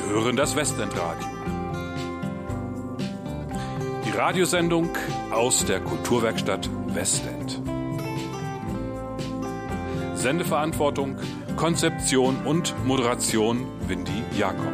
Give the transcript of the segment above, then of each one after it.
hören das Westend-Radio. Die Radiosendung aus der Kulturwerkstatt Westend. Sendeverantwortung, Konzeption und Moderation Windy Jakob.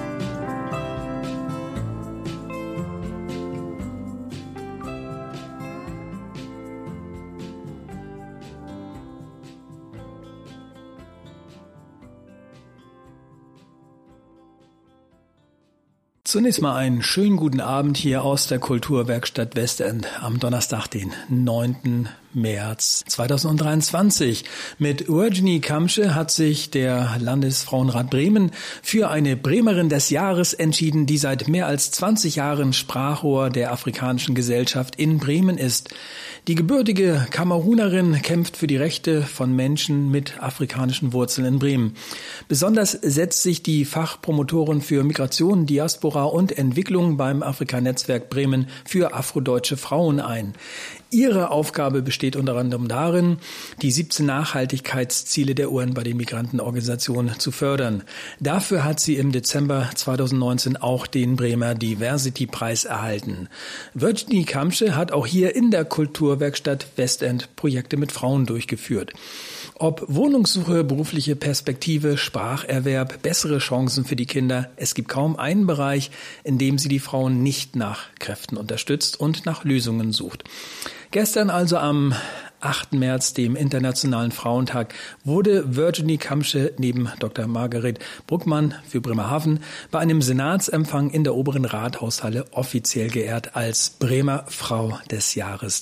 Zunächst mal einen schönen guten Abend hier aus der Kulturwerkstatt Westend am Donnerstag, den 9. März 2023. Mit Virginie Kamsche hat sich der Landesfrauenrat Bremen für eine Bremerin des Jahres entschieden, die seit mehr als 20 Jahren Sprachrohr der Afrikanischen Gesellschaft in Bremen ist. Die gebürtige Kamerunerin kämpft für die Rechte von Menschen mit afrikanischen Wurzeln in Bremen. Besonders setzt sich die Fachpromotorin für Migration, Diaspora und Entwicklung beim Afrika-Netzwerk Bremen für afrodeutsche Frauen ein. Ihre Aufgabe besteht unter anderem darin, die 17 Nachhaltigkeitsziele der UN bei den Migrantenorganisationen zu fördern. Dafür hat sie im Dezember 2019 auch den Bremer Diversity-Preis erhalten. Virginie Kamsche hat auch hier in der Kulturwerkstatt Westend Projekte mit Frauen durchgeführt. Ob Wohnungssuche, berufliche Perspektive, Spracherwerb, bessere Chancen für die Kinder, es gibt kaum einen Bereich, in dem sie die Frauen nicht nach Kräften unterstützt und nach Lösungen sucht. Gestern also am 8. März, dem Internationalen Frauentag, wurde Virginie Kamsche neben Dr. Margaret Bruckmann für Bremerhaven bei einem Senatsempfang in der Oberen Rathaushalle offiziell geehrt als Bremer Frau des Jahres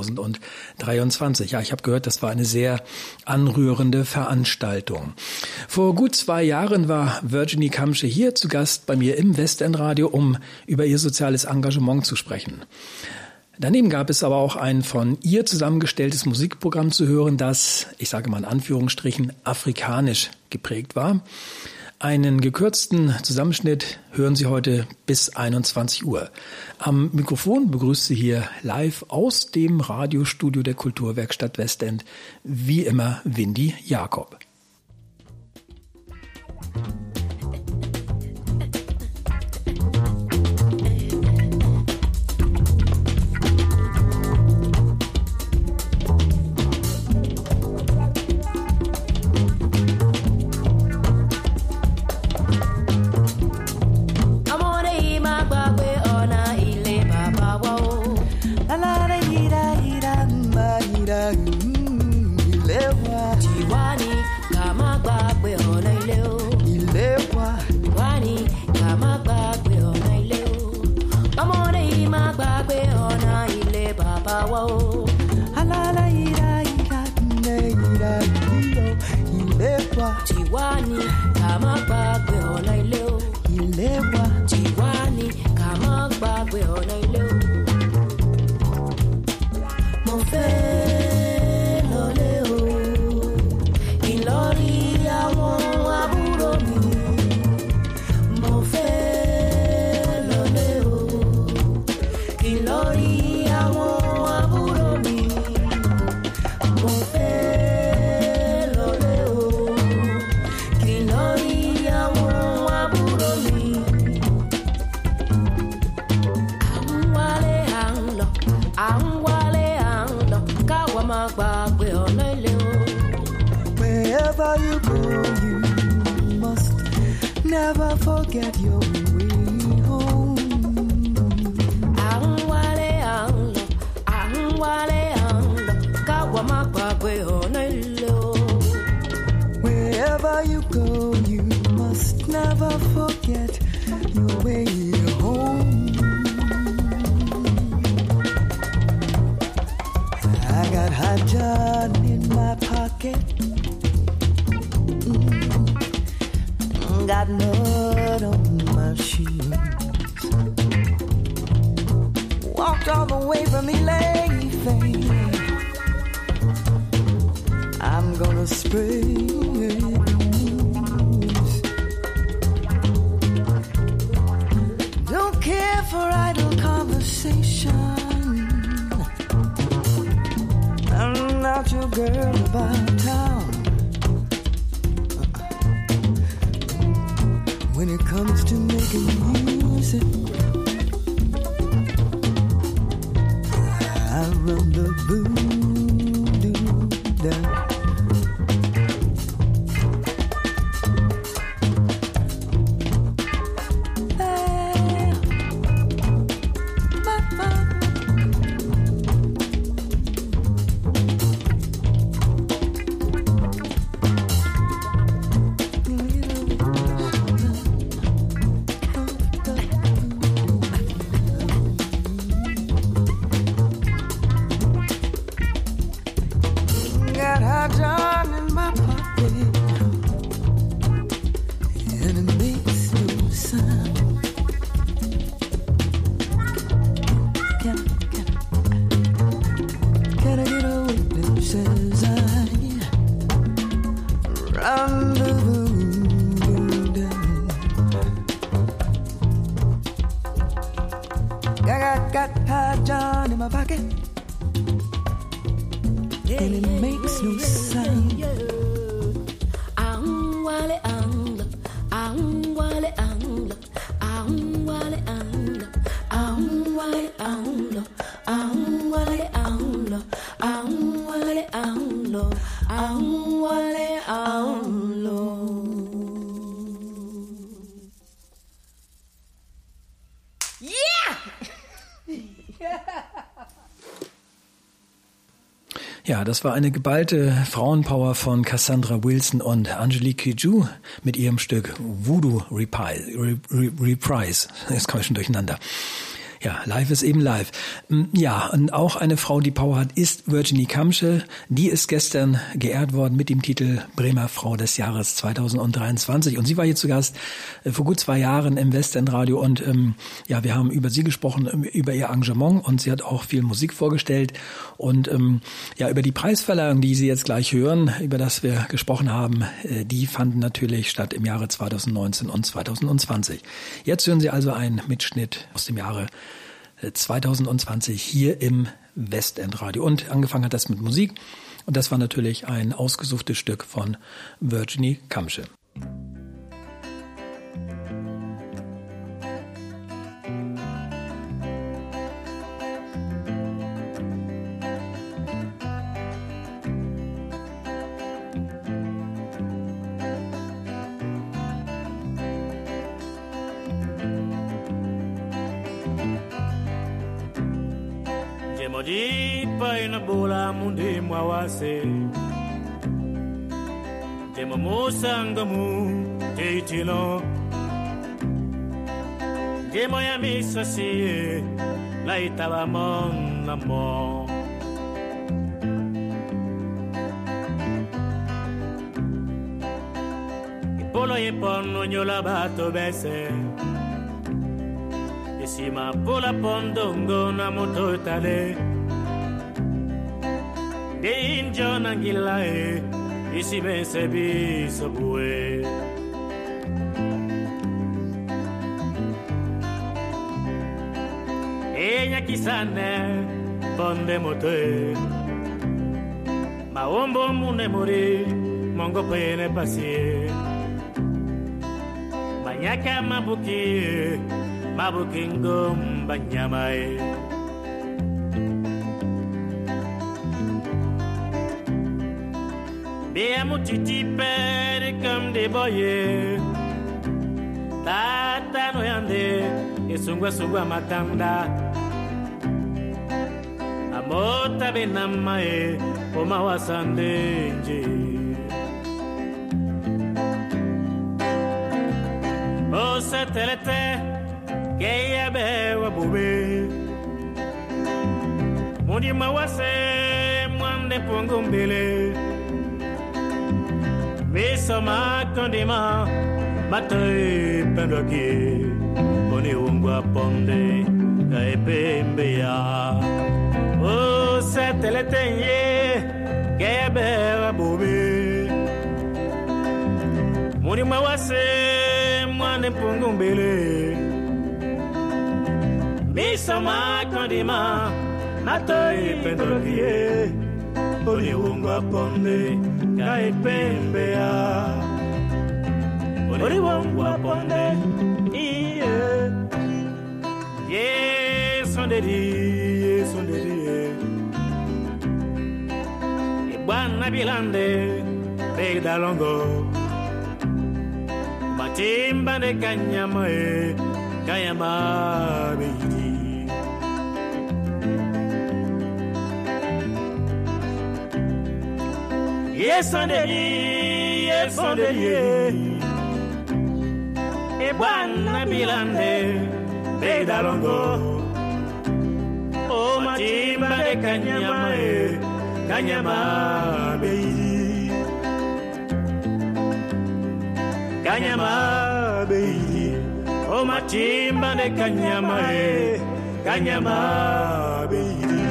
2023. Ja, ich habe gehört, das war eine sehr anrührende Veranstaltung. Vor gut 2 Jahren war Virginie Kamsche hier zu Gast bei mir im Westendradio, um über ihr soziales Engagement zu sprechen. Daneben gab es aber auch ein von ihr zusammengestelltes Musikprogramm zu hören, das, ich sage mal in Anführungsstrichen, afrikanisch geprägt war. Einen gekürzten Zusammenschnitt hören Sie heute bis 21 Uhr. Am Mikrofon begrüßt Sie hier live aus dem Radiostudio der Kulturwerkstatt Westend, wie immer Windy Jakob. When it comes to making music, I run the voodoo down. Got High John in my pocket, and it makes no sound. Ja, das war eine geballte Frauenpower von Cassandra Wilson und Angelique Kidjo mit ihrem Stück Voodoo Reprise. Jetzt komme ich schon durcheinander. Ja, live ist eben live. Ja, und auch eine Frau, die Power hat, ist Virginie Kamsche. Die ist gestern geehrt worden mit dem Titel Bremer Frau des Jahres 2023. Und sie war hier zu Gast vor gut 2 Jahren im Westendradio. Und ja, wir haben über sie gesprochen, über ihr Engagement. Und sie hat auch viel Musik vorgestellt. Und ja, über die Preisverleihung, die Sie jetzt gleich hören, über das wir gesprochen haben, die fanden natürlich statt im Jahre 2019 und 2020. Jetzt hören Sie also einen Mitschnitt aus dem Jahre 2020 hier im Westendradio. Und angefangen hat das mit Musik. Und das war natürlich ein ausgesuchtes Stück von Virginie Kamsche. Modipa ina bola mundi mwawase Tema musangamu teitino Tema ya misasi laitaba mon namo Ipolo ipono nyola bato bese Isima pola pondongo na moto tale De injona ngilae Isime sebi sabue Enya kisane bonde motoe Maombo mune mori mongo pene pasie Manyaka mabuki Mabukingo mbanyamae Bea mutiti pere comme des boyers Tata no yande Esungwa sungwa matanda Amota benamae Oma wasande nje O setelete Geya bewa bube Mundi mawase Mwande pongombele Misoma kondima Matoi pendoki Oni ungwa ponde Kaipembe ya O seteletenye Geya bewa bube Mundi mawase Mwande pongombele Misoma kondima Matoi pendoki Oni ungwa ponde Kaipembe ya Oni ungwa ponde nabilande Pedalongo Matimba de Kanyama Kayama Beidi Yes on the Ebwana bilande Pedalongo O Matimba de Kanyama Kanyama Beidi Kanyama Beidi O Matimba de Kanyama Kanyama Beidi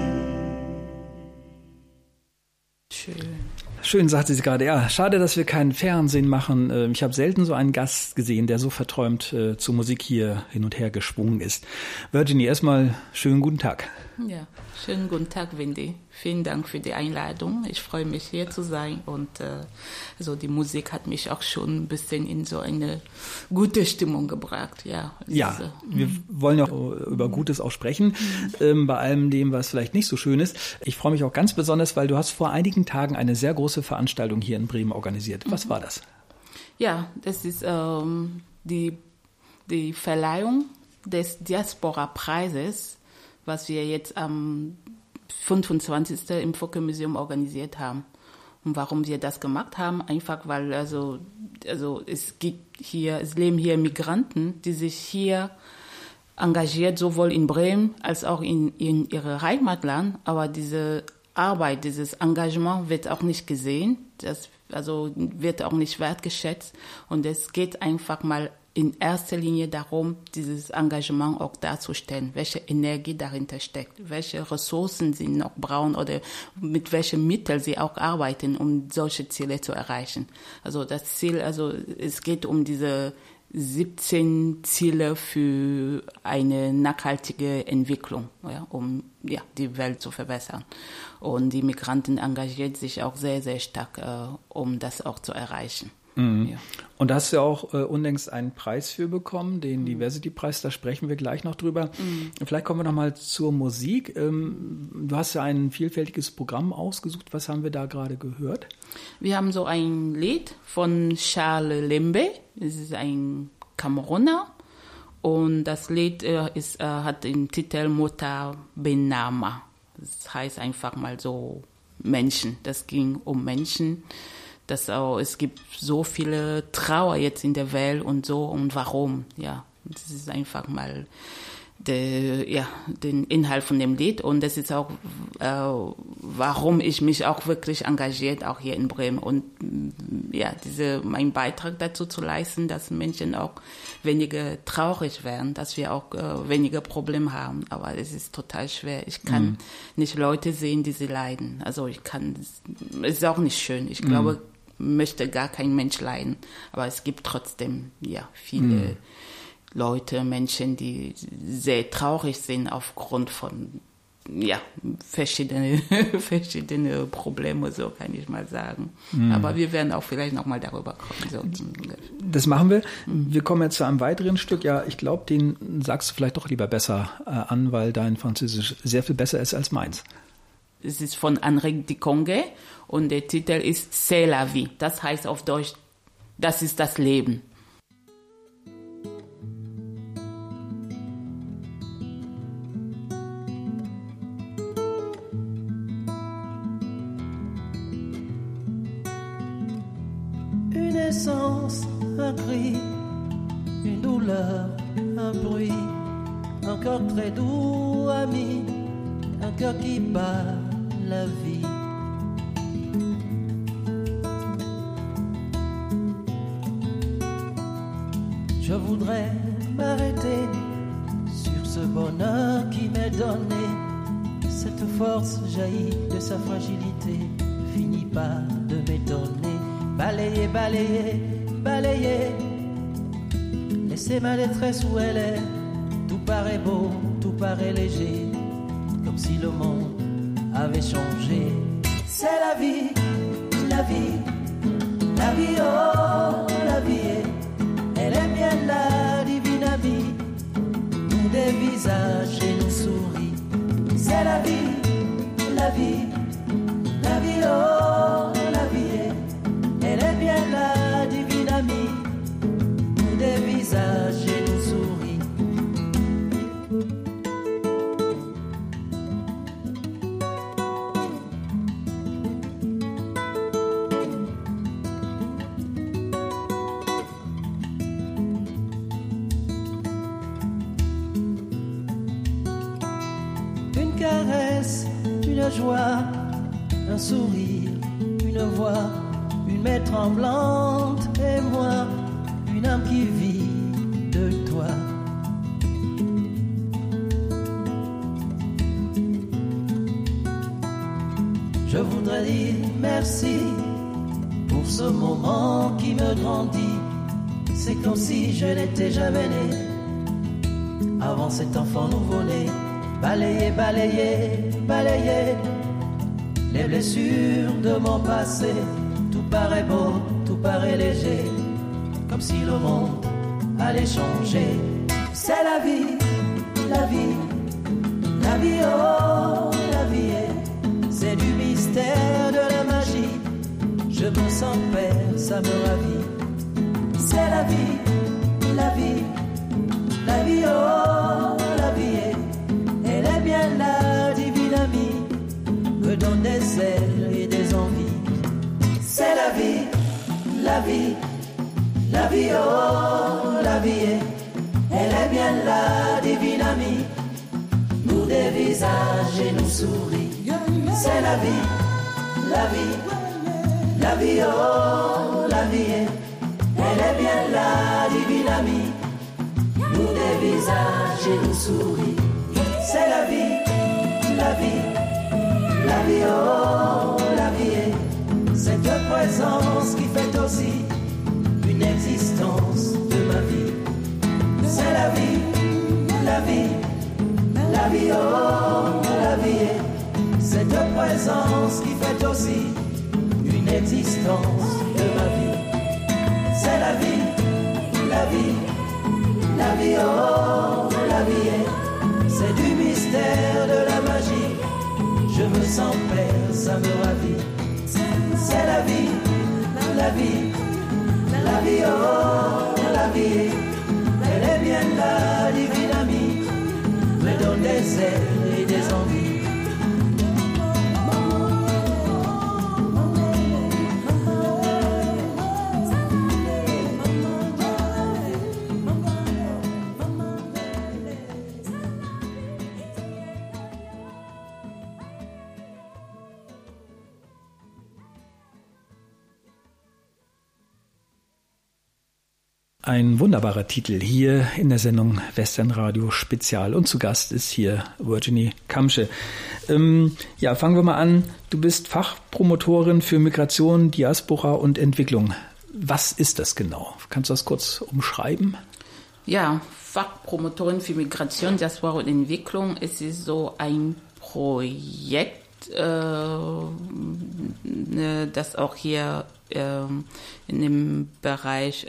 Schön, sagte sie gerade. Ja, schade, dass wir kein Fernsehen machen. Ich habe selten so einen Gast gesehen, der so verträumt zur Musik hier hin und her geschwungen ist. Virginie, erstmal schönen guten Tag. Ja, schönen guten Tag, Wendy. Vielen Dank für die Einladung. Ich freue mich, hier zu sein. Und also die Musik hat mich auch schon ein bisschen in so eine gute Stimmung gebracht. Ja, wir wollen ja auch über Gutes auch sprechen, bei allem dem, was vielleicht nicht so schön ist. Ich freue mich auch ganz besonders, weil du hast vor einigen Tagen eine sehr große Veranstaltung hier in Bremen organisiert. Was war das? Ja, das ist die Verleihung des Diaspora-Preises, was wir jetzt am 25. im Focke-Museum organisiert haben. Und warum wir das gemacht haben? Einfach weil also es leben hier Migranten, die sich hier engagiert, sowohl in Bremen als auch in ihre Heimatland. Aber diese Arbeit, dieses Engagement wird auch nicht gesehen, wird auch nicht wertgeschätzt. Und es geht einfach mal in erster Linie darum, dieses Engagement auch darzustellen, welche Energie dahinter steckt, welche Ressourcen sie noch brauchen oder mit welchen Mitteln sie auch arbeiten, um solche Ziele zu erreichen. Also das Ziel, es geht um diese 17 Ziele für eine nachhaltige Entwicklung, um die Welt zu verbessern. Und die Migranten engagieren sich auch sehr, sehr stark, um das auch zu erreichen. Mhm. Ja. Und da hast du ja auch unlängst einen Preis für bekommen, den Diversity-Preis, da sprechen wir gleich noch drüber. Vielleicht kommen wir noch mal zur Musik. Du hast ja ein vielfältiges Programm ausgesucht. Was haben wir da gerade gehört? Wir haben so ein Lied von Charles Lembe. Es ist ein Kameruner. Und das Lied hat den Titel Mota Benama. Das heißt einfach mal so Menschen. Das ging um Menschen. Es gibt so viele Trauer jetzt in der Welt und so und warum, ja. Das ist einfach mal den Inhalt von dem Lied und das ist auch, warum ich mich auch wirklich engagiert, auch hier in Bremen und meinen Beitrag dazu zu leisten, dass Menschen auch weniger traurig werden, dass wir auch weniger Probleme haben, aber es ist total schwer. Ich kann nicht Leute sehen, die sie leiden, es ist auch nicht schön. Ich glaube, möchte gar kein Mensch leiden, aber es gibt trotzdem viele Leute, Menschen, die sehr traurig sind aufgrund von verschiedene Probleme, so kann ich mal sagen. Aber wir werden auch vielleicht noch mal darüber kommen. So. Das machen wir. Wir kommen jetzt zu einem weiteren Stück. Ja, ich glaube, den sagst du vielleicht doch lieber besser an, weil dein Französisch sehr viel besser ist als meins. Es ist von Henri Dikonge und der Titel ist C'est la vie. Das heißt auf Deutsch, das ist das Leben. Une essence, un cri, une douleur, un bruit, un cœur très doux, ami, un cœur qui bat la vie. Je voudrais m'arrêter sur ce bonheur qui m'est donné. Cette force jaillit de sa fragilité, finit par de m'étonner. Balayer, balayer, balayer, laisser ma détresse où elle est. Tout paraît beau, tout paraît léger, comme si le monde avait changé. C'est la vie, la vie, la vie, oh la vie, elle est bien la divine amie, nous des visages et nous sourit. C'est la vie, la vie, la vie, oh. joie, un sourire, une voix, une main tremblante et moi, une âme qui vit de toi. Je voudrais dire merci pour ce moment qui me grandit. C'est comme si je n'étais jamais né. Avant cet enfant nouveau-né, balayer, balayer, balayer les blessures de mon passé. Tout paraît beau, tout paraît léger, comme si le monde allait changer. C'est la vie, la vie, la vie, oh, la vie est. C'est du mystère, de la magie. Je me sens père, ça me ravit. C'est la vie, la vie, la vie, oh, la vie est. Elle est bien la divine amie, me donne des ailes et des envies. C'est la vie, la vie, la vie, oh, la vie est. Elle est bien la divine amie, nous dévisage et nous sourit. C'est la vie, la vie, la vie, oh, la vie est. Elle est bien la divine amie, nous dévisage et nous sourit. C'est la vie, la vie, la vie, oh, la vie est. Cette présence qui fait aussi une existence de ma vie. C'est la vie, la vie, la vie, oh, la vie est. Cette présence qui fait aussi une existence de ma vie. C'est la vie, la vie, la vie, oh, la vie est. C'est du mystère, de la magie. Je me sens père, ça me ravit. C'est la vie, la vie, la vie, oh, la vie est. Elle est bien la divine amie, me donne des ailes et des envies. Ein wunderbarer Titel hier in der Sendung Westernradio Spezial. Und zu Gast ist hier Virginie Kamsche. Ja, fangen wir mal an. Du bist Fachpromotorin für Migration, Diaspora und Entwicklung. Was ist das genau? Kannst du das kurz umschreiben? Ja, Fachpromotorin für Migration, Diaspora und Entwicklung. Es ist so ein Projekt, das auch hier in dem Bereich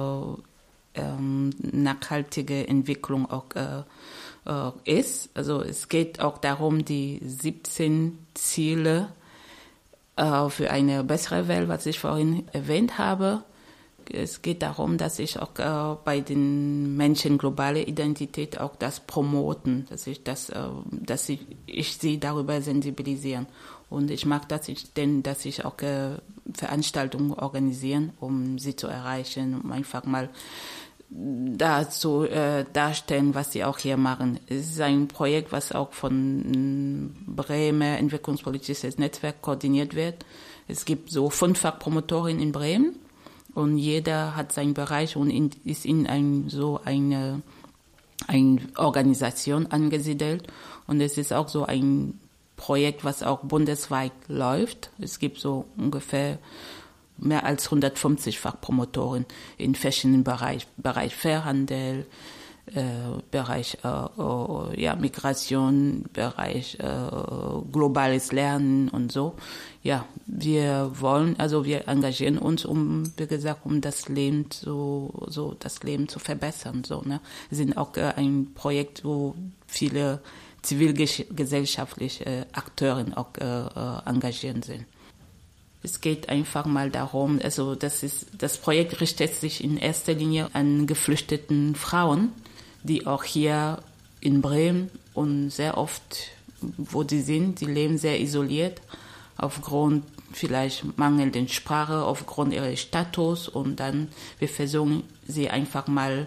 nachhaltige Entwicklung auch ist. Also es geht auch darum, die 17 Ziele für eine bessere Welt, was ich vorhin erwähnt habe. Es geht darum, dass ich auch bei den Menschen globale Identität auch das promoten, dass ich sie darüber sensibilisieren. Und ich mag das, dass ich auch Veranstaltungen organisieren, um sie zu erreichen, um einfach mal dazu darstellen, was sie auch hier machen. Es ist ein Projekt, was auch von Bremer Entwicklungspolitisches Netzwerk koordiniert wird. Es gibt so 5 Fachpromotorinnen in Bremen und jeder hat seinen Bereich und ist in eine Organisation angesiedelt. Und es ist auch so ein Projekt, was auch bundesweit läuft. Es gibt so ungefähr mehr als 150 Fachpromotoren in verschiedenen Bereichen, Bereich Fairhandel, Bereich Migration, Bereich globales Lernen und so. Ja, wir engagieren uns, wie gesagt, um das Leben zu verbessern, so, ne? Wir sind auch ein Projekt, wo viele zivilgesellschaftliche Akteure auch engagiert sind. Es geht einfach mal darum, also das Projekt richtet sich in erster Linie an geflüchteten Frauen, die auch hier in Bremen und sehr oft, wo die sind, die leben sehr isoliert, aufgrund vielleicht mangelnden Sprache, aufgrund ihres Status, und dann wir versuchen sie einfach mal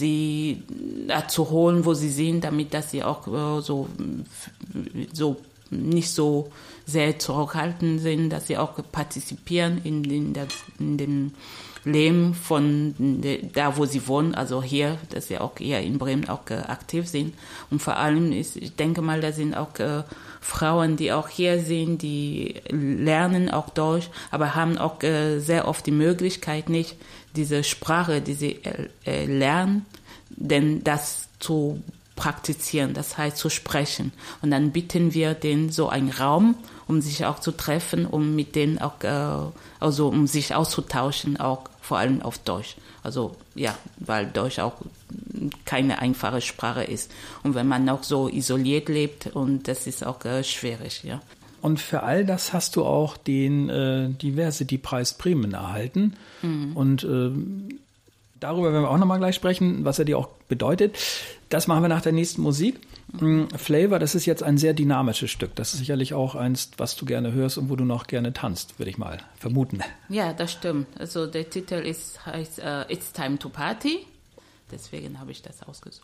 sie zu holen, wo sie sind, damit dass sie auch so nicht so sehr zurückhaltend sind, dass sie auch partizipieren in dem Leben von da, wo sie wohnen, also hier, dass sie auch hier in Bremen auch aktiv sind. Und vor allem ich denke mal, da sind auch Frauen, die auch hier sind, die lernen auch Deutsch, aber haben auch sehr oft die Möglichkeit nicht, diese Sprache, die sie lernen, denn das zu praktizieren, das heißt zu sprechen. Und dann bieten wir denen so einen Raum, um sich auch zu treffen, um mit denen auch, also um sich auszutauschen, auch vor allem auf Deutsch. Also ja, weil Deutsch auch keine einfache Sprache ist. Und wenn man auch so isoliert lebt, und das ist auch schwierig, ja. Und für all das hast du auch den Diversity-Preis Bremen erhalten. Mhm. Und darüber werden wir auch nochmal gleich sprechen, was er dir auch bedeutet. Das machen wir nach der nächsten Musik. Flavor, das ist jetzt ein sehr dynamisches Stück. Das ist sicherlich auch eins, was du gerne hörst und wo du noch gerne tanzt, würde ich mal vermuten. Ja, das stimmt. Also der Titel heißt It's Time to Party. Deswegen habe ich das ausgesucht.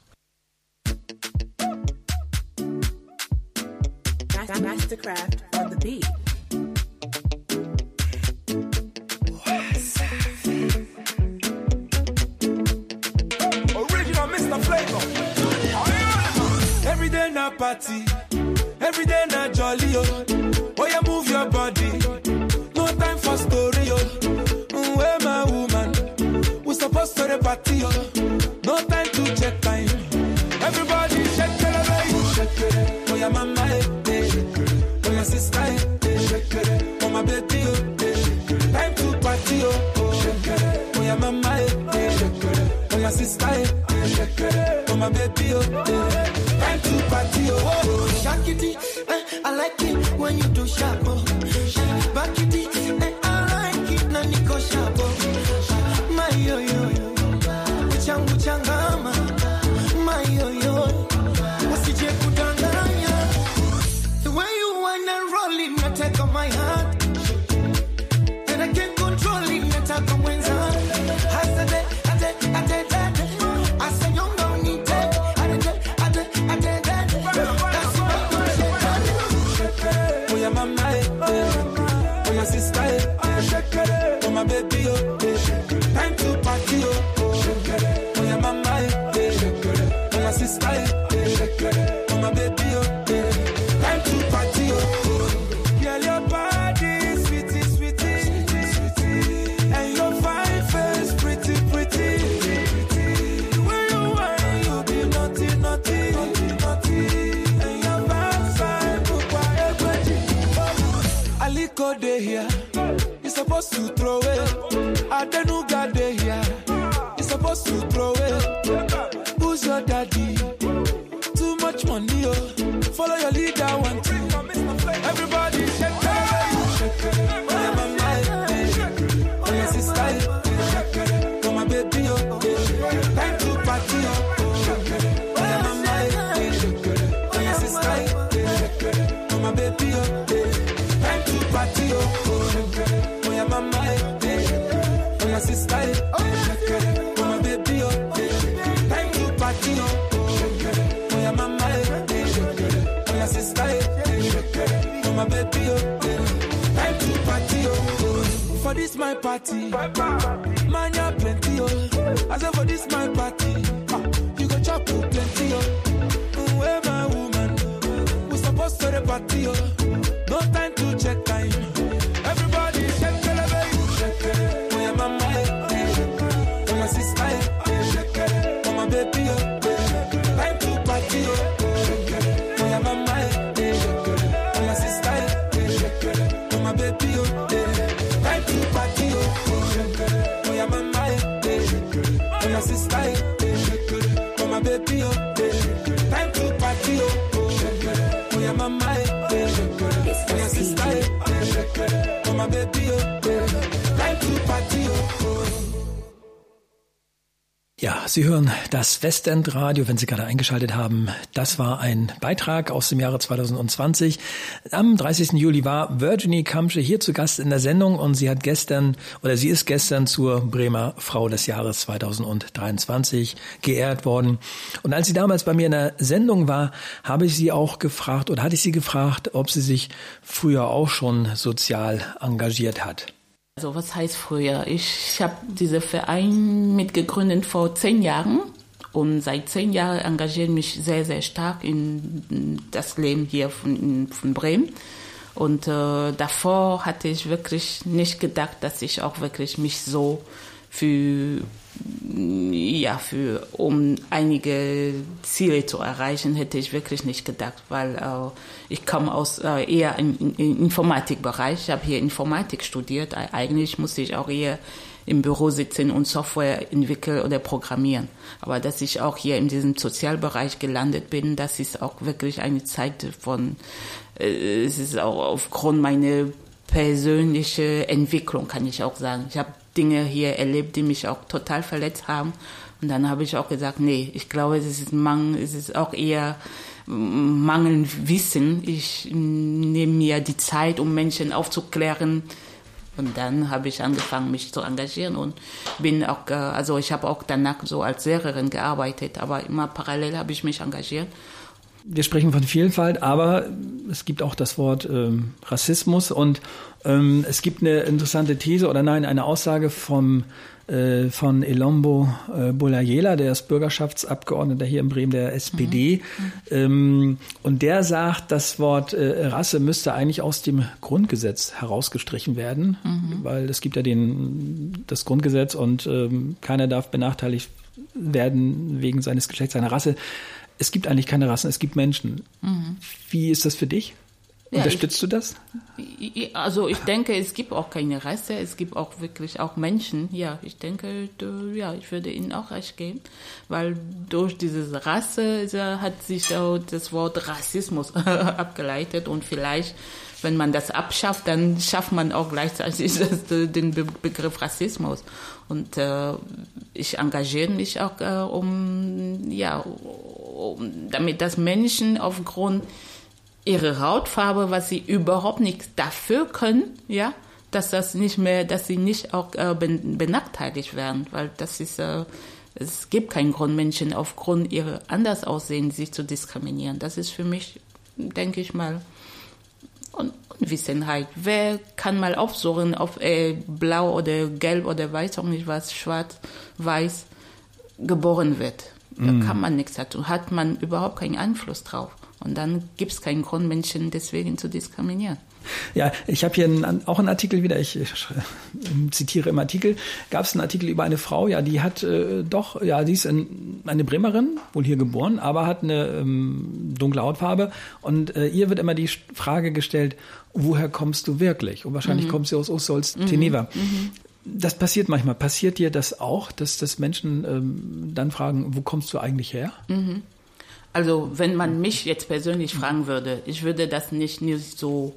Mastercraft on the beat. Original Mr. Flavor. Every day na party, every day na jolly, oh. Oh, you move your body, no time for story, oh. Where my woman, we supposed to the party, oh. No time to check time. Everybody shake it, baby. Shake it. Oh, your mama, oh, your sister, oh, my baby, oh. Time to party, oh. Shake it. Oh, your mama, oh, your sister, oh, my baby, oh. Time to party, oh. Shake it, I like it when you do sharp, oh. Back it, I like it, na niko sharp, oh. My yo yo, uchangu changama. My yo yo, usije kudanganya. The way you wanna roll it, na take on my heart. And I can't control it, na take on mwenza. Hasade, ate. I say you don't need it. Oh, your mama, oh, your sister, oh, my baby, oh. Time to party, oh. Oh, your mama, oh, your sister, oh, my baby, oh. Time to party, oh. Girl, your body, sweetie, sweetie. And your fine face, pretty. The way you whine, you be naughty. And your backside, look Aliko dey here, you supposed to throw it. Adenuga dey here, you supposed to throw it. Who's your daddy? Too much money, oh. Follow your leader, one thing. Everybody shake it. Oh, your mama, oh, your sister, oh, my baby, oh. Time to party, oh. Oh, your mama, oh, your sister, oh, my baby, oh. Party, oh, oh, your mama, oh, your sister, oh, my baby, oh, time to party, oh, your mama, oh, your sister, oh, my baby, oh, time to party, oh, for this my party, man, you plenty, oh, I said for this my party, you go chop plenty, oh, where my woman, we supposed to the party, oh. No time to check time. Everybody shake it, baby. Shake it. Oh, your mama, oh, your sister, oh, my baby, oh. Time to party, oh. Shake it. Oh, your mama, oh, your sister, oh, my baby, oh. Time to party, oh. Shake it. Oh, your mama, oh, your sister, oh, my baby, oh. Time to party, oh. Shake it. Oh, your mama, oh, my baby, oh. Time to party, oh. Ja, Sie hören das Westendradio, wenn Sie gerade eingeschaltet haben. Das war ein Beitrag aus dem Jahre 2020. Am 30. Juli war Virginie Kamsche hier zu Gast in der Sendung und sie ist gestern zur Bremer Frau des Jahres 2023 geehrt worden. Und als sie damals bei mir in der Sendung war, hatte ich sie gefragt, ob sie sich früher auch schon sozial engagiert hat. Also was heißt früher? Ich habe diesen Verein mitgegründet vor 10 Jahren und seit 10 Jahren engagiere ich mich sehr, sehr stark in das Leben hier von Bremen. Und davor hatte ich wirklich nicht gedacht, dass ich auch wirklich mich so um einige Ziele zu erreichen, hätte ich wirklich nicht gedacht, weil ich komme aus eher im Informatikbereich. Ich habe hier Informatik studiert. Eigentlich musste ich auch eher im Büro sitzen und Software entwickeln oder programmieren. Aber dass ich auch hier in diesem Sozialbereich gelandet bin, das ist auch wirklich eine Zeit es ist auch aufgrund meiner persönlichen Entwicklung, kann ich auch sagen. Ich habe Dinge hier erlebt, die mich auch total verletzt haben. Und dann habe ich auch gesagt, nee, ich glaube, es ist auch eher mangelndes Wissen. Ich nehme mir die Zeit, um Menschen aufzuklären. Und dann habe ich angefangen, mich zu engagieren und bin auch, ich habe auch danach so als Lehrerin gearbeitet, aber immer parallel habe ich mich engagiert. Wir sprechen von Vielfalt, aber es gibt auch das Wort Rassismus und es gibt eine interessante These eine Aussage von Elombo Bolayela, der ist Bürgerschaftsabgeordneter hier in Bremen der SPD. Und der sagt, das Wort Rasse müsste eigentlich aus dem Grundgesetz herausgestrichen werden, weil es gibt ja das Grundgesetz und keiner darf benachteiligt werden wegen seines Geschlechts, seiner Rasse. Es gibt eigentlich keine Rassen, es gibt Menschen. Wie ist das für dich? Unterstützt du das? Also ich denke, es gibt auch keine Rasse, es gibt auch wirklich auch Menschen. Ja, ich denke, ich würde ihnen auch recht geben, weil durch diese Rasse hat sich auch das Wort Rassismus abgeleitet und vielleicht, wenn man das abschafft, dann schafft man auch gleichzeitig den Begriff Rassismus. Und ich engagiere mich auch damit das Menschen aufgrund ihrer Hautfarbe, was sie überhaupt nicht dafür können, ja, dass sie nicht auch benachteiligt werden, weil es gibt keinen Grund, Menschen aufgrund ihrer Andersaussehen sich zu diskriminieren. Das ist für mich, denke ich mal, Unwissenheit. Wer kann mal aufsuchen, ob blau oder gelb oder weiß auch nicht was, schwarz, weiß geboren wird? Da kann man nichts dazu, hat man überhaupt keinen Einfluss drauf. Und dann gibt es keinen Grund, Menschen deswegen zu diskriminieren. Ja, ich habe hier auch einen Artikel wieder, ich zitiere im Artikel, gab es einen Artikel über eine Frau, ja, die hat die ist eine Bremerin, wohl hier geboren, aber hat eine dunkle Hautfarbe und ihr wird immer die Frage gestellt, woher kommst du wirklich? Und wahrscheinlich kommt sie aus Ostholz-Teneva. Das passiert manchmal. Passiert dir das auch, dass Menschen dann fragen, wo kommst du eigentlich her? Also wenn man mich jetzt persönlich fragen würde, ich würde das nicht so,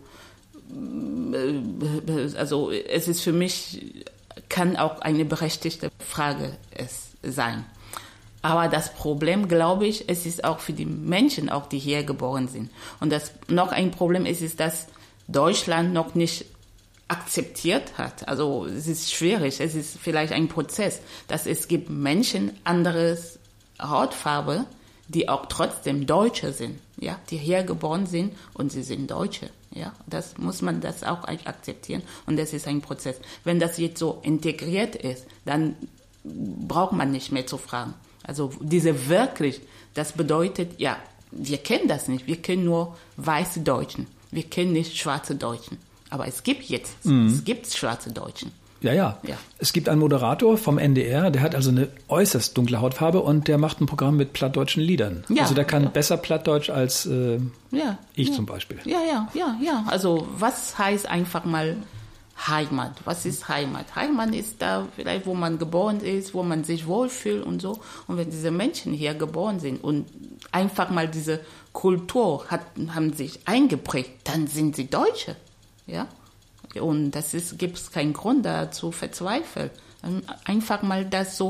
also es ist für mich, kann auch eine berechtigte Frage sein. Aber das Problem, glaube ich, es ist auch für die Menschen, auch die hier geboren sind. Und das noch ein Problem ist, dass Deutschland noch nicht akzeptiert hat. Also es ist schwierig, es ist vielleicht ein Prozess, dass es gibt Menschen anderes Hautfarbe, die auch trotzdem Deutsche sind, ja, die hier geboren sind und sie sind Deutsche, ja, das muss man das auch akzeptieren und das ist ein Prozess. Wenn das jetzt so integriert ist, dann braucht man nicht mehr zu fragen. Also das bedeutet, ja, wir kennen das nicht, wir kennen nur weiße Deutschen, wir kennen nicht schwarze Deutschen. Aber es gibt schwarze Deutschen. Ja. Es gibt einen Moderator vom NDR, der hat also eine äußerst dunkle Hautfarbe und der macht ein Programm mit plattdeutschen Liedern. Ja, also der kann besser Plattdeutsch als ich zum Beispiel. Ja. Also was heißt einfach mal Heimat? Was ist Heimat? Heimat ist da vielleicht, wo man geboren ist, wo man sich wohlfühlt und so. Und wenn diese Menschen hier geboren sind und einfach mal diese Kultur haben sich eingeprägt, dann sind sie Deutsche. Ja, und gibt es keinen Grund da zu verzweifeln. Einfach mal das so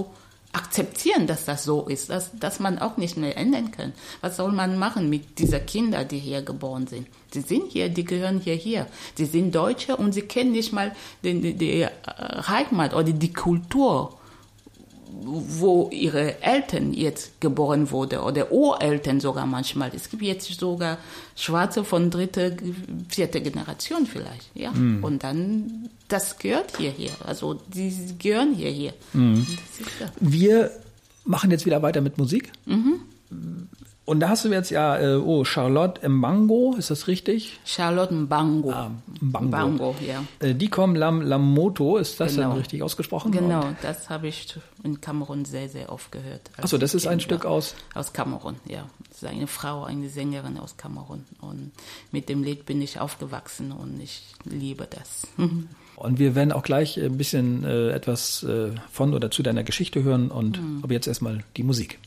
akzeptieren, dass das so ist, dass man auch nicht mehr ändern kann. Was soll man machen mit diesen Kindern, die hier geboren sind? Die sind hier, die gehören hierher. Die sind Deutsche und sie kennen nicht mal die Heimat oder die Kultur, wo ihre Eltern jetzt geboren wurden oder Ureltern sogar manchmal. Es gibt jetzt sogar Schwarze von 3., 4. Generation vielleicht. Ja? Und dann, das gehört hierher. Also die gehören hierher. Wir machen jetzt wieder weiter mit Musik. Und da hast du jetzt ja, Charlotte Mbango, ist das richtig? Charlotte Mbango. Mbango, ja. Die kommen Lamoto, ist das denn richtig ausgesprochen? Genau, das habe ich in Kamerun sehr, sehr oft gehört. Achso, das ist ein Stück aus? Aus Kamerun, ja. Das ist eine Frau, eine Sängerin aus Kamerun. Und mit dem Lied bin ich aufgewachsen und ich liebe das. Und wir werden auch gleich ein bisschen etwas von oder zu deiner Geschichte hören. Aber jetzt erstmal die Musik.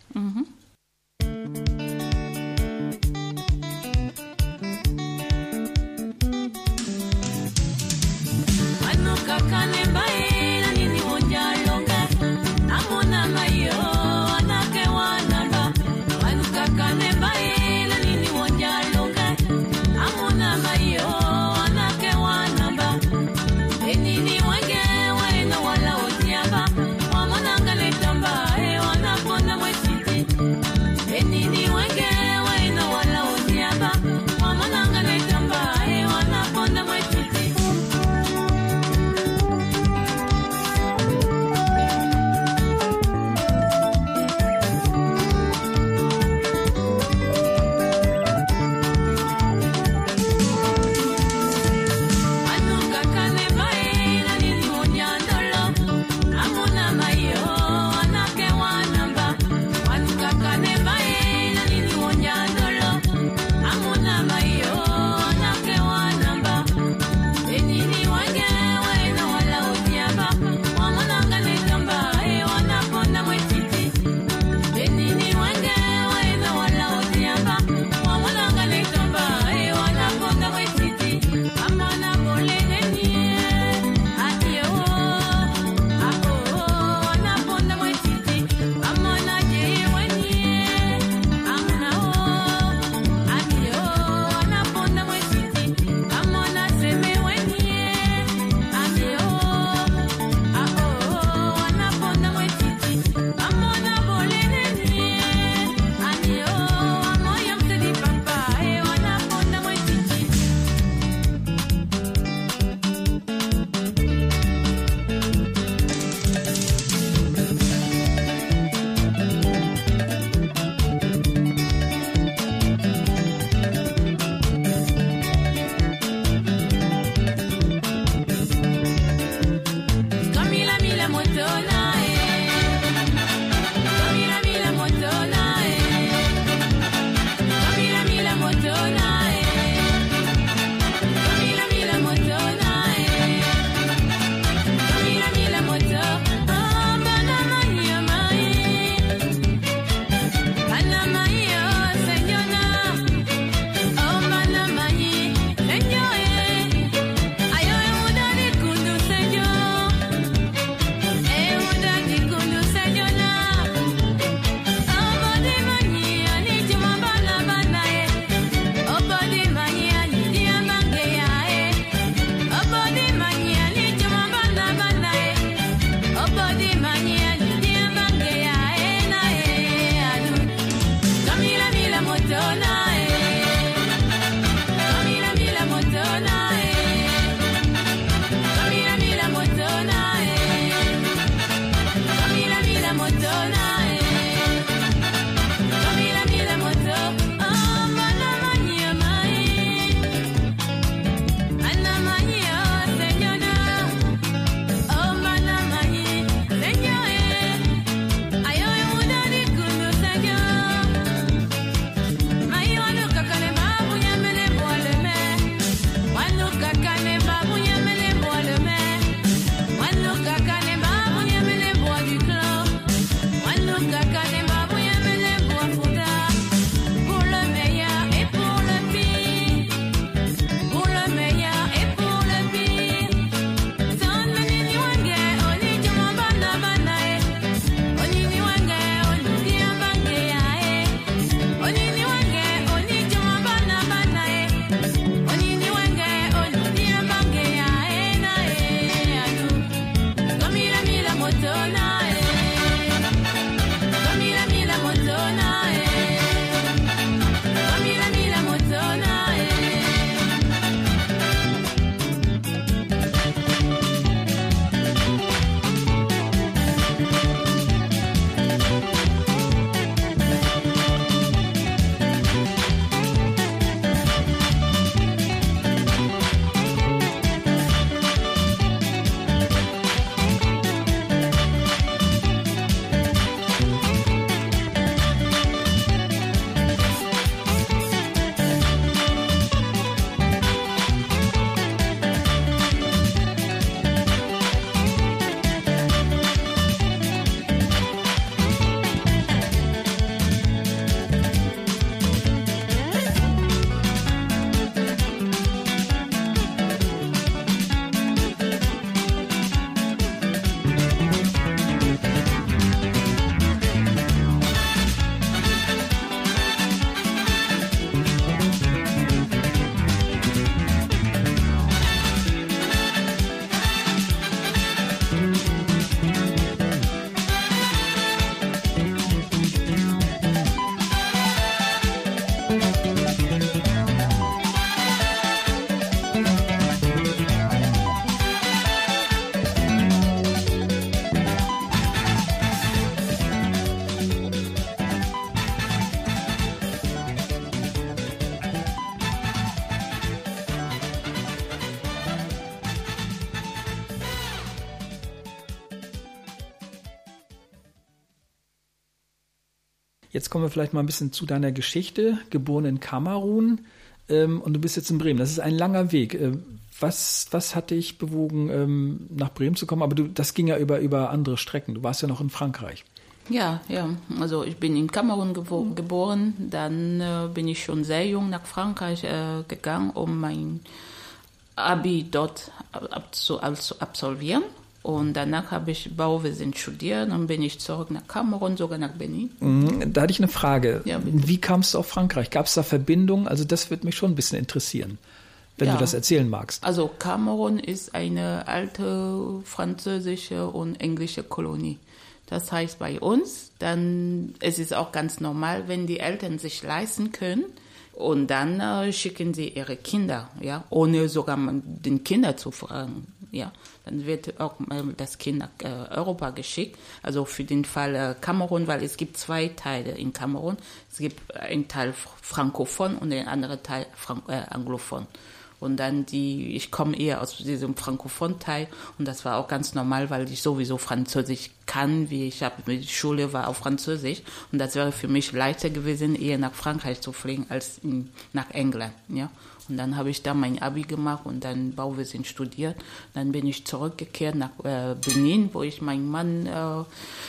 Jetzt kommen wir vielleicht mal ein bisschen zu deiner Geschichte. Geboren in Kamerun und du bist jetzt in Bremen. Das ist ein langer Weg. Was hat dich bewogen, nach Bremen zu kommen? Aber das ging ja über andere Strecken. Du warst ja noch in Frankreich. Ja. Also ich bin in Kamerun geboren. Dann bin ich schon sehr jung nach Frankreich gegangen, um mein Abi dort zu absolvieren. Und danach habe ich Bauwesen studiert, dann bin ich zurück nach Kamerun, sogar nach Benin. Da hatte ich eine Frage. Ja, wie kamst du auf Frankreich? Gab es da Verbindungen? Also das würde mich schon ein bisschen interessieren, wenn du das erzählen magst. Also Kamerun ist eine alte französische und englische Kolonie. Das heißt bei uns, dann es ist auch ganz normal, wenn die Eltern sich leisten können, und dann schicken sie ihre Kinder, ja, ohne sogar den Kinder zu fragen, ja. Dann wird auch das Kind nach Europa geschickt, also für den Fall Kamerun, weil es gibt 2 Teile in Kamerun. Es gibt einen Teil frankophon und den anderen Teil anglophon. Und dann ich komme eher aus diesem Frankophon-Teil und das war auch ganz normal, weil ich sowieso Französisch kann, die Schule war auf Französisch und das wäre für mich leichter gewesen, eher nach Frankreich zu fliegen als nach England, ja. Und dann habe ich da mein Abi gemacht und dann Bauwesen studiert. Dann bin ich zurückgekehrt nach Benin, wo ich meinen Mann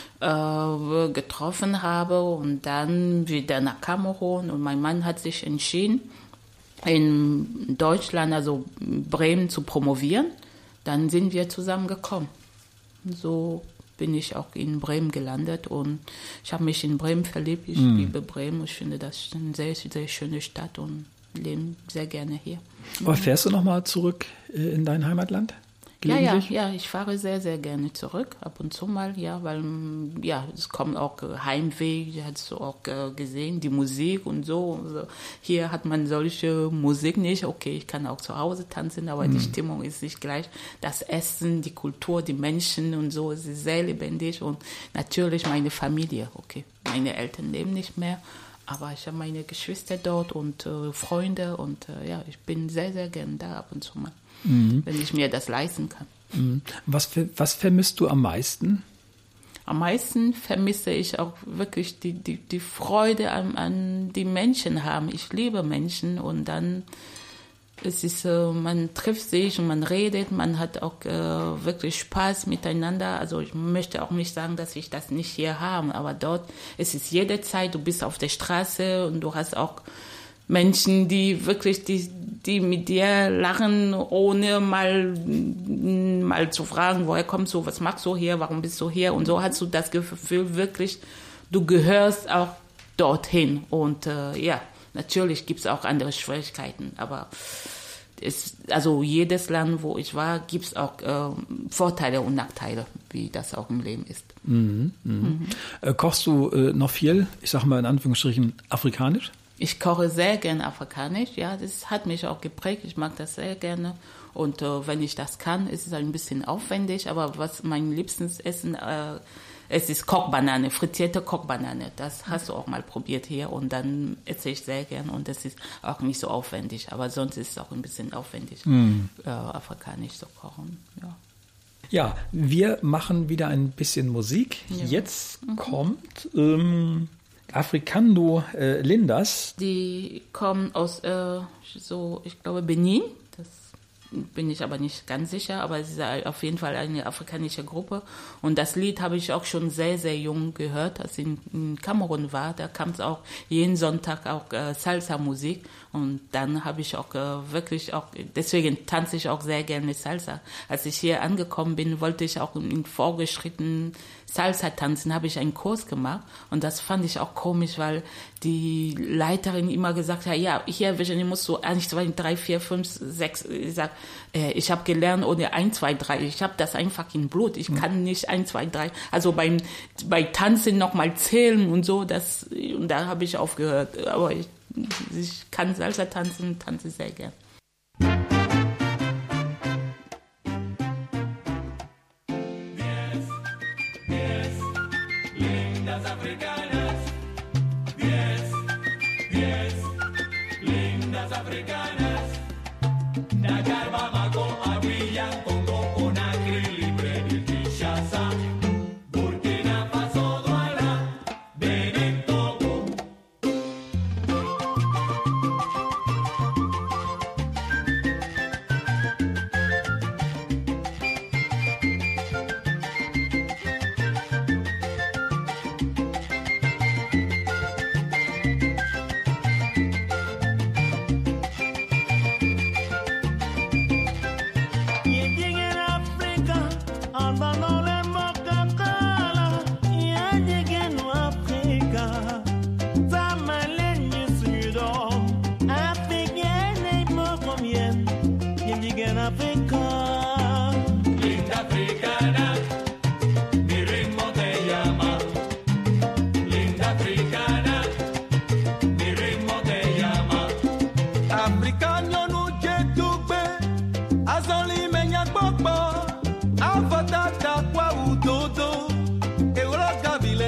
getroffen habe und dann wieder nach Kamerun und mein Mann hat sich entschieden, in Deutschland, also Bremen, zu promovieren. Dann sind wir zusammengekommen. So bin ich auch in Bremen gelandet und ich habe mich in Bremen verliebt. Ich liebe Bremen. Ich finde, das ist eine sehr, sehr schöne Stadt und lebe sehr gerne hier. Aber fährst du nochmal zurück in dein Heimatland? Ja, ich fahre sehr, sehr gerne zurück, ab und zu mal, ja, weil, ja, es kommt auch Heimweh, hast du auch gesehen, die Musik und so. Also hier hat man solche Musik nicht, okay, ich kann auch zu Hause tanzen, aber die Stimmung ist nicht gleich. Das Essen, die Kultur, die Menschen und so, es ist sehr lebendig und natürlich meine Familie, okay, meine Eltern leben nicht mehr, aber ich habe meine Geschwister dort und Freunde und ja, ich bin sehr, sehr gerne da ab und zu mal. Wenn ich mir das leisten kann. Was vermisst du am meisten? Am meisten vermisse ich auch wirklich die Freude an die Menschen haben. Ich liebe Menschen und dann man trifft sich und man redet, man hat auch wirklich Spaß miteinander. Also ich möchte auch nicht sagen, dass ich das nicht hier habe, aber dort es ist jederzeit, du bist auf der Straße und du hast auch Menschen, die wirklich, die mit dir lachen, ohne mal zu fragen, woher kommst du, was machst du hier, warum bist du hier? Und so hast du das Gefühl wirklich, du gehörst auch dorthin. Und ja, natürlich gibt es auch andere Schwierigkeiten, aber also jedes Land, wo ich war, gibt es auch Vorteile und Nachteile, wie das auch im Leben ist. Kochst du noch viel, ich sag mal in Anführungsstrichen, afrikanisch? Ich koche sehr gerne afrikanisch, ja, das hat mich auch geprägt, ich mag das sehr gerne und wenn ich das kann, ist es ein bisschen aufwendig, aber was mein liebstes Essen, es ist Kochbanane, frittierte Kochbanane, das hast du auch mal probiert hier und dann esse ich sehr gerne und das ist auch nicht so aufwendig, aber sonst ist es auch ein bisschen aufwendig, afrikanisch zu kochen, ja. Ja, wir machen wieder ein bisschen Musik, Jetzt kommt... Africando Lindas. Die kommen aus, ich glaube, Benin. Das bin ich aber nicht ganz sicher, aber es ist auf jeden Fall eine afrikanische Gruppe. Und das Lied habe ich auch schon sehr, sehr jung gehört, als ich in Kamerun war. Da kam es auch jeden Sonntag auch Salsa-Musik. Und dann habe ich auch wirklich auch, deswegen tanze ich auch sehr gerne Salsa. Als ich hier angekommen bin, wollte ich auch in vorgeschrittenen Salsa tanzen, habe ich einen Kurs gemacht. Und das fand ich auch komisch, weil die Leiterin immer gesagt hat, ja, hier, Virginie, musst du 1, 2, 3, 4, 5, 6. Ich sag, ich habe gelernt ohne 1, 2, 3. Ich habe das einfach in Blut. Ich kann nicht 1, 2, 3. Also bei Tanzen nochmal zählen und so. Und da habe ich aufgehört. Aber ich kann Salsa tanzen, tanze sehr gern. Burkina Faso, Douala, Benin, Togo,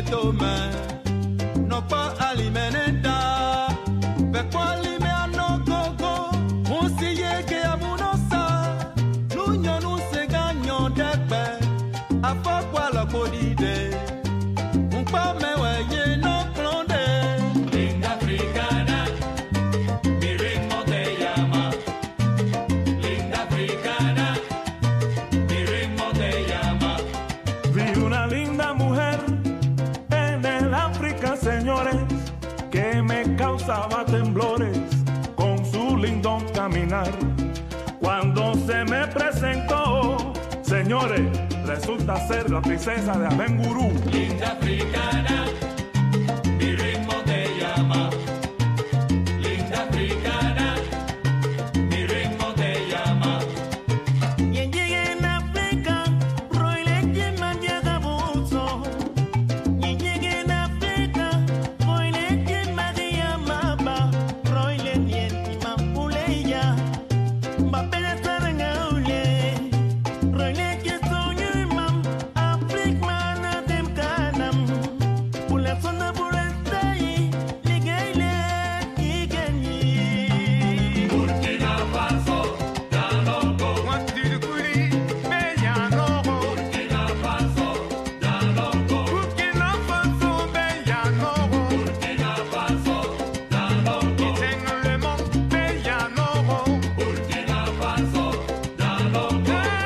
tome no pa alimeneta pe kwali me anogogo musi yeke amunosa lunyo nu se ganyo depe afa kwa la kodide unpa me weye no klonde linda africana mi ritmo te llama linda africana mi ritmo te llama. Vi una linda mujer en el África, señores, que me causaba temblores con su lindo caminar. Cuando se me presentó, señores, resulta ser la princesa de Abengourou. Linda africana, mi ritmo te llama. Linda africana, mi ritmo te llama. Y llegué en África, roile quien me llega buzo. Y llegué en África, roile quien me llamaba. Roile bien y mampuleya, papel estar en aule. Roile que soy un mam, africana dem canam. Pula sonda por esta y ligaile y gagné. Burkina Faso, ya loco. Guantiricuri, bella nogo. Burkina Faso, ya loco. Burkina Faso, bella nogo. Burkina Faso, ya loco. Dicen Le Monde, bella nogo. Burkina Faso, ya loco.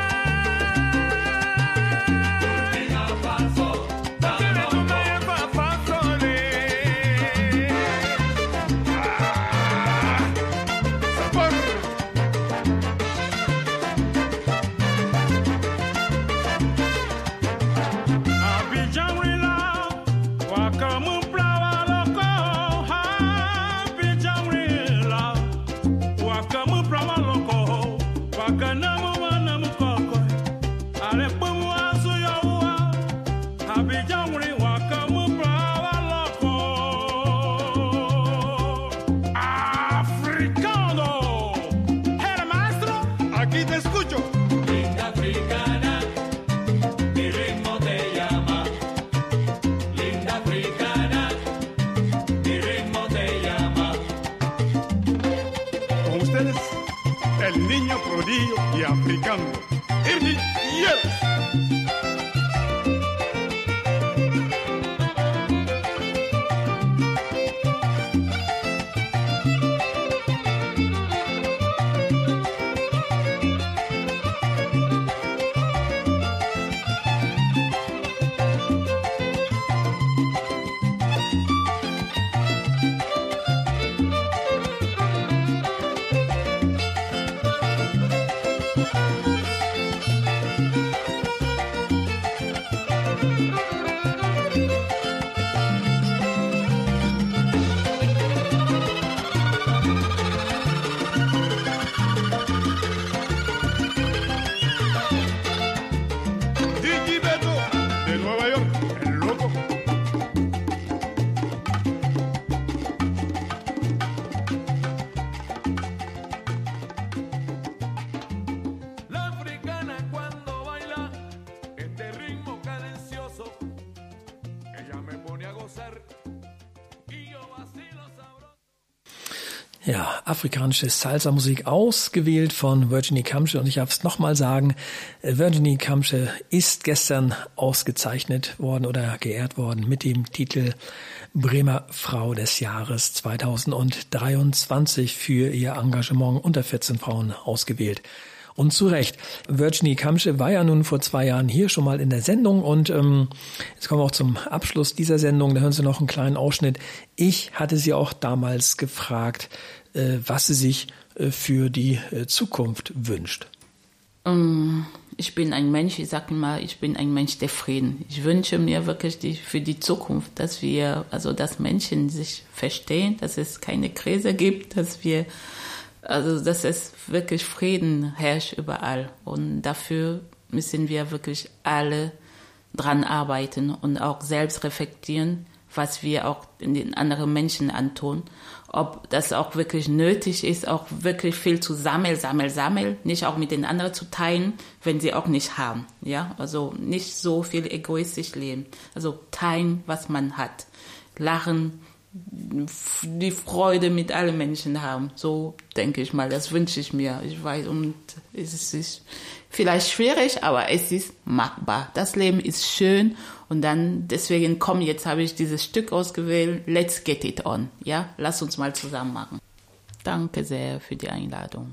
Burkina Faso, ya Tiene tu loco. media fasole. Sabor. Abidjan Willa, wakamu plawa loko. Abidjan Willa, wakamu plawa loko. Wakanamu wanamu koko. Alepumu asu yawa. Abidjan Willa, wakamu plawa loko. Africano. Hey, maestro, aquí te escucho. Linda africana, mi ritmo te llama. Linda africana, mi ritmo te llama. Con ustedes, el niño prodigio y africano. Irgi Yeros. Digi Beto, de Nueva York, el loco. La africana cuando baila este ritmo cadencioso, ella me pone a gozar y yo vacilo sabroso. Ja, afrikanische Salsa-Musik ausgewählt von Virginie Kamsche. Und ich darf es nochmal sagen, Virginie Kamsche ist gestern ausgezeichnet worden oder geehrt worden mit dem Titel Bremer Frau des Jahres 2023 für ihr Engagement unter 14 Frauen ausgewählt. Und zu Recht. Virginie Kamsche war ja nun vor 2 Jahren hier schon mal in der Sendung und jetzt kommen wir auch zum Abschluss dieser Sendung. Da hören Sie noch einen kleinen Ausschnitt. Ich hatte sie auch damals gefragt, was sie sich für die Zukunft wünscht. Ich bin ein Mensch, ich sage immer, ich bin ein Mensch der Frieden. Ich wünsche mir wirklich für die Zukunft, dass dass Menschen sich verstehen, dass es keine Krise gibt, dass es wirklich Frieden herrscht überall. Und dafür müssen wir wirklich alle dran arbeiten und auch selbst reflektieren, was wir auch in den anderen Menschen antun. Ob das auch wirklich nötig ist, auch wirklich viel zu sammeln, nicht auch mit den anderen zu teilen, wenn sie auch nicht haben. Ja, also nicht so viel egoistisch leben. Also teilen, was man hat. Lachen, die Freude mit allen Menschen haben. So denke ich mal, das wünsche ich mir. Ich weiß, und es ist vielleicht schwierig, aber es ist machbar. Das Leben ist schön und dann deswegen jetzt habe ich dieses Stück ausgewählt. Let's get it on. Ja, lass uns mal zusammen machen. Danke sehr für die Einladung.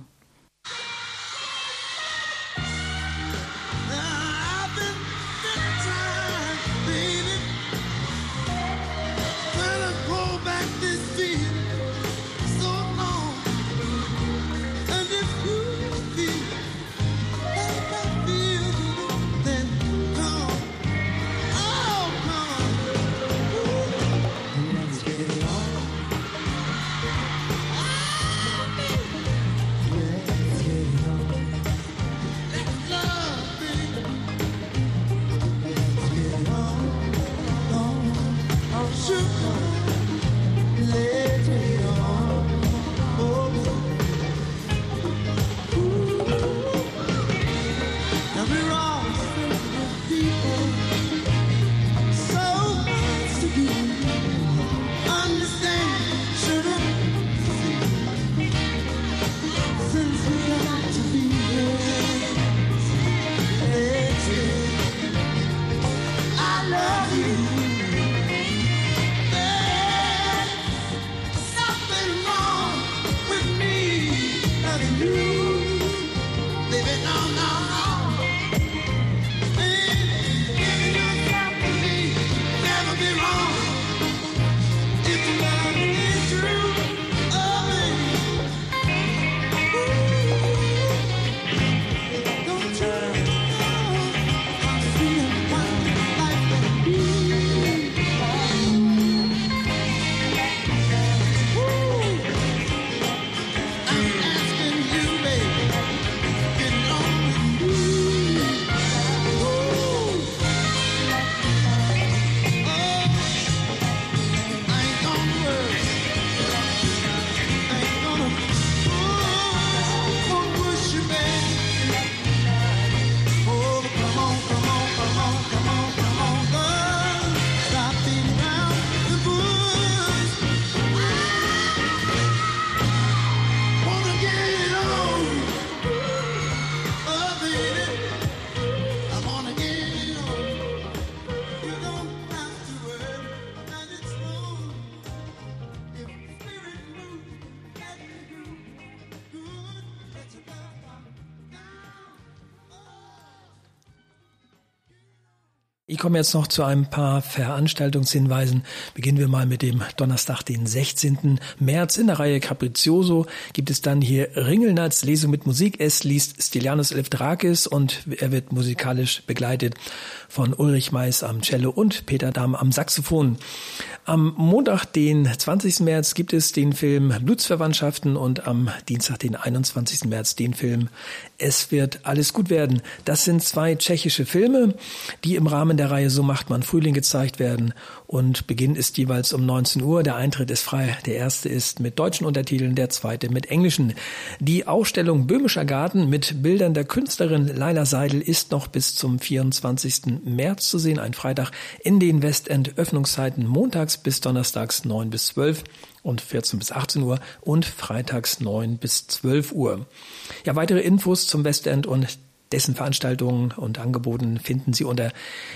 Ich komme jetzt noch zu ein paar Veranstaltungshinweisen. Beginnen wir mal mit dem Donnerstag, den 16. März. In der Reihe Capriccioso gibt es dann hier Ringelnatz, Lesung mit Musik. Es liest Stylianos Elefthrakis und er wird musikalisch begleitet von Ulrich Mais am Cello und Peter Dahm am Saxophon. Am Montag, den 20. März, gibt es den Film Blutsverwandtschaften und am Dienstag, den 21. März, den Film Es wird alles gut werden. Das sind 2 tschechische Filme, die im Rahmen der Reihe So macht man Frühling gezeigt werden und Beginn ist jeweils um 19 Uhr. Der Eintritt ist frei. Der erste ist mit deutschen Untertiteln, der zweite mit englischen. Die Ausstellung Böhmischer Garten mit Bildern der Künstlerin Laila Seidel ist noch bis zum 24. März zu sehen, ein Freitag in den Westend. Öffnungszeiten montags bis donnerstags 9 bis 12 und 14 bis 18 Uhr und freitags 9 bis 12 Uhr. Ja, weitere Infos zum Westend und dessen Veranstaltungen und Angeboten finden Sie unter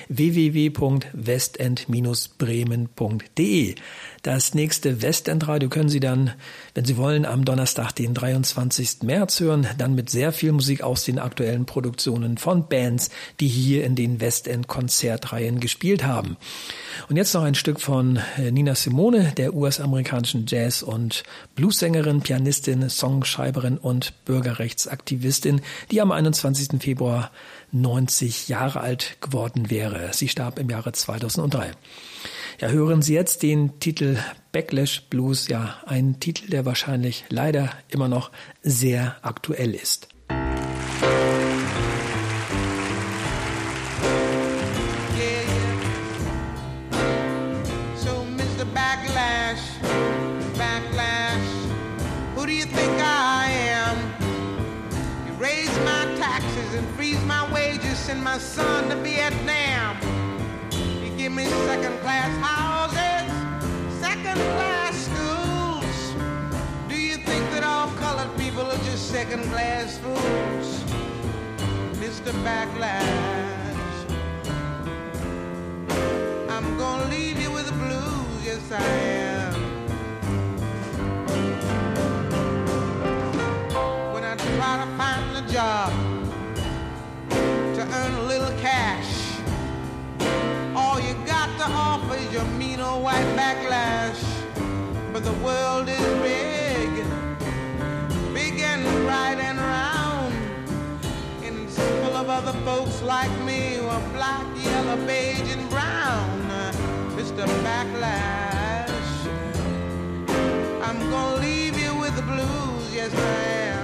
www.westend-bremen.de. Das nächste Westendradio können Sie dann, wenn Sie wollen, am Donnerstag, den 23. März hören, dann mit sehr viel Musik aus den aktuellen Produktionen von Bands, die hier in den Westend-Konzertreihen gespielt haben. Und jetzt noch ein Stück von Nina Simone, der US-amerikanischen Jazz- und Bluessängerin, Pianistin, Songschreiberin und Bürgerrechtsaktivistin, die am 21. Februar 90 Jahre alt geworden wäre. Sie starb im Jahre 2003. Ja, hören Sie jetzt den Titel Backlash Blues, ja, ein Titel, der wahrscheinlich leider immer noch sehr aktuell ist. So backlash, backlash. Who do you think I am? You raise my taxes and freeze my wages, send my son to Vietnam. You give me second-class houses, second-class schools. Do you think that all colored people are just second-class fools? Mr. Backlash, I'm gonna leave you with the blues, yes I am. When I try to find a job to earn a little cash, all you got to offer is your mean old white backlash. But the world is big, big and bright and round, and it's full of other folks like me who are black, yellow, beige, and brown. Mr. Backlash, I'm gonna leave you with the blues, yes I am.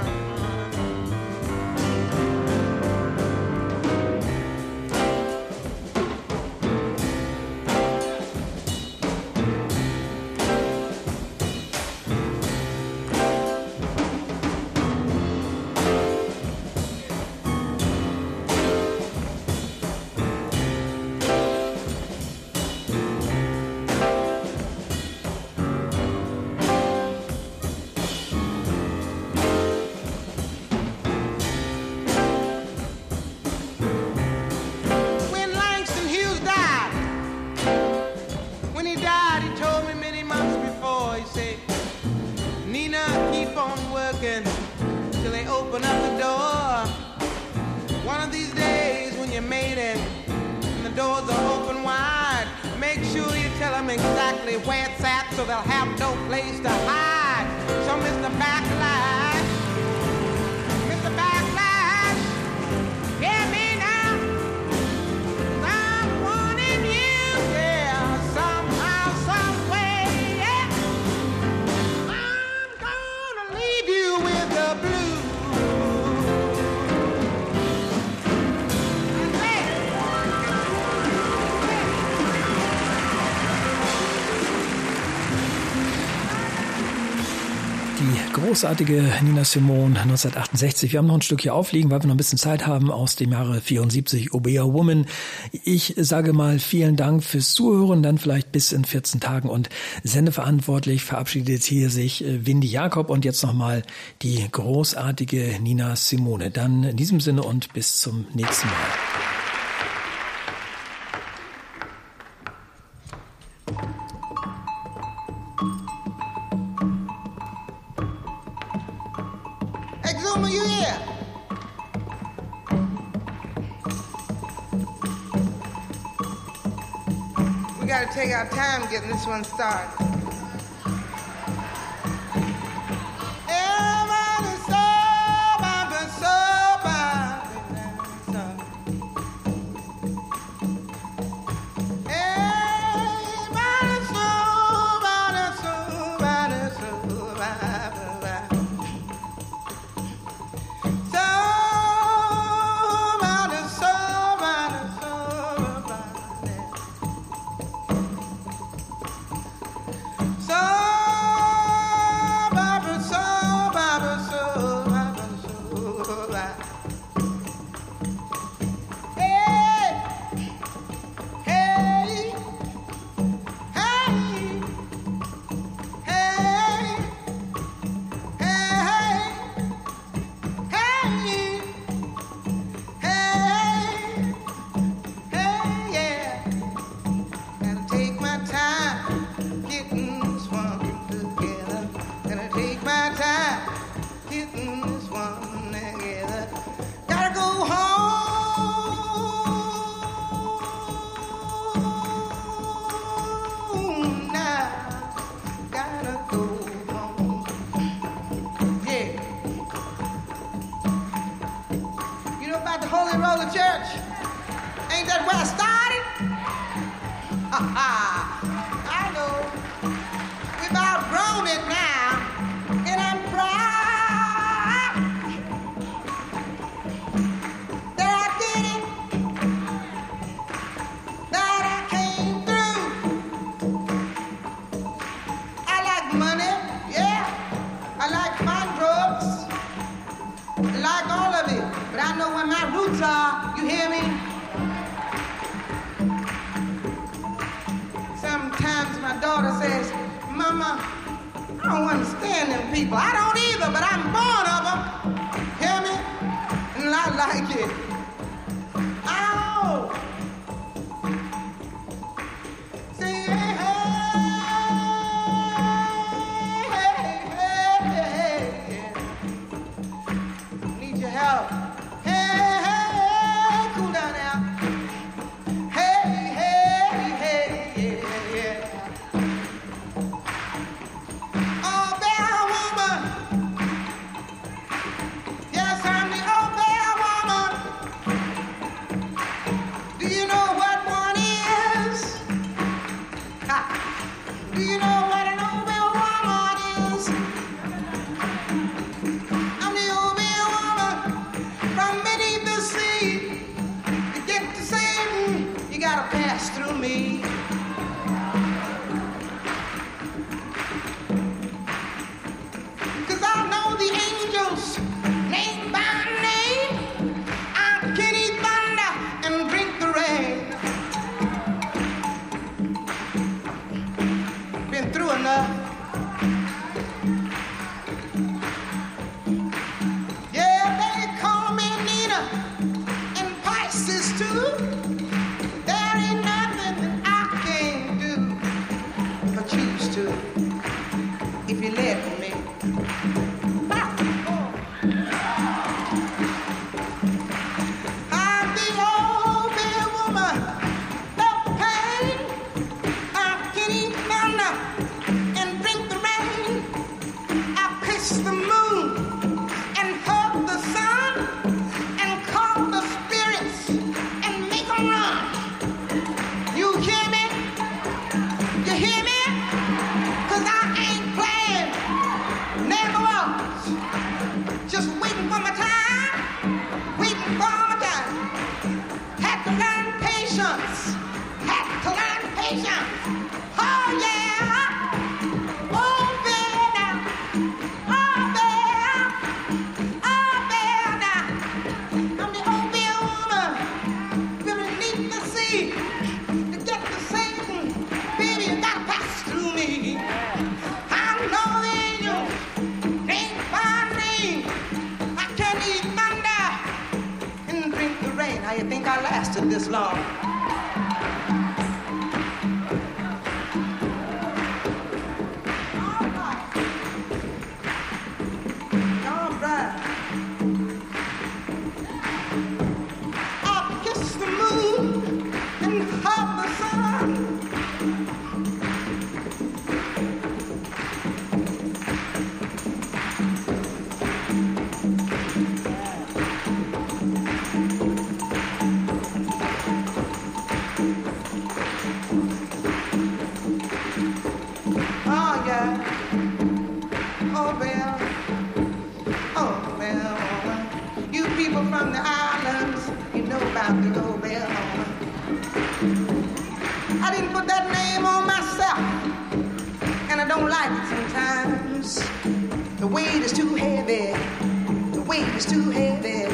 Till they open up the door. One of these days when you made it and the doors are open wide, make sure you tell them exactly where it's at so they'll have no place to hide. So Mr. Backlash, Mr. Backlash, hear me now. I'm warning you, yeah, somehow, some way, yeah. I'm gonna leave you with the blues. Die großartige Nina Simone 1968. Wir haben noch ein Stück hier aufliegen, weil wir noch ein bisschen Zeit haben, aus dem Jahre 74, Obey a Woman. Ich sage mal vielen Dank fürs Zuhören, dann vielleicht bis in 14 Tagen und sendeverantwortlich verabschiedet hier sich Windy Jakob und jetzt nochmal die großartige Nina Simone. Dann in diesem Sinne und bis zum nächsten Mal. Exuma, you here? We gotta take our time getting this one started. Everybody's so my daughter says, Mama, I don't understand them people. I don't either, but I'm born of them. Hear me? And I like it. Ow! Say, hey, hey, hey, hey, hey. Need your help. Hey, hey, cool down now. Hey, hey, hey, yeah, yeah. Oh, bear woman. Yes, I'm the old bear woman. Do you know what one is? Ha. Do you know what an old bear woman is? I'm the old bear woman from beneath the sea. To get to Satan, you gotta pass through me. Cause I know the angels, name by name. I can eat thunder and drink the rain. Been through enough. Yeah, they call me Nina and Pisces too. There ain't nothing that I can't do but choose to if you let me. I'm the old bear woman, no pain. I can eat thunder and drink the rain. I kiss the moon and hug the sun and call the spirits and make them run. You hear me? You hear me? Cause I ain't playing, never was. Just waiting for my time, waiting for my time. Had to learn patience, had to learn patience. Oh yeah, oh bear now, oh bear now. I'm the old bear woman, beneath the sea. To get to Satan, baby, you gotta pass through me. I know the angels, name by name. I can eat thunder and drink the rain. How you think I lasted this long? All right. I kiss the moon and hug the sun. Oh yeah. Oh well. Oh well. You people from the islands, you know about the old bear woman. I didn't put that name on myself, and I don't like it sometimes. The weight is too heavy. The weight is too heavy.